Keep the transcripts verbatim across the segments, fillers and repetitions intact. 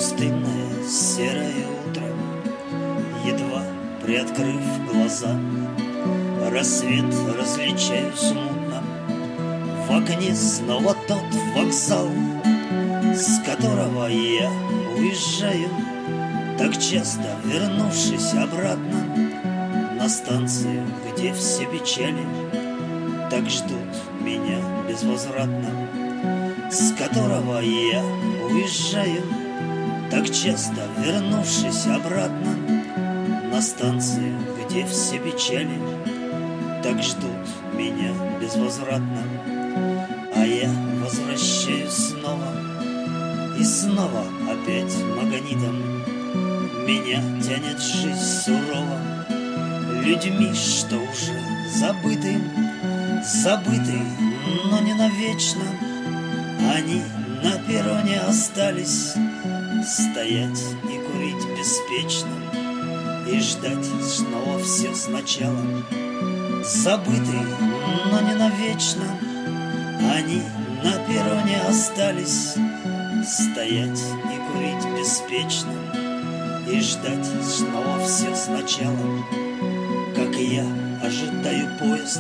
Пустынное серое утро, едва приоткрыв глаза, рассвет различаю смутно. В окне снова тот вокзал, с которого я уезжаю, так часто вернувшись обратно на станцию, где все печали так ждут меня безвозвратно, с которого я уезжаю, так часто вернувшись обратно на станцию, где все печали так ждут меня безвозвратно. А я возвращаюсь снова и снова опять магнитом. Меня тянет жизнь сурово людьми, что уже забыты, забыты, но не навечно. Они на перроне остались стоять и курить беспечно и ждать снова все сначала. Забыты, но не навечно. Они на перроне остались стоять и курить беспечно и ждать снова все сначала. Как и я ожидаю поезд,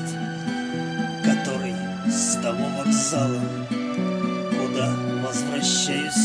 который с того вокзала, куда возвращаюсь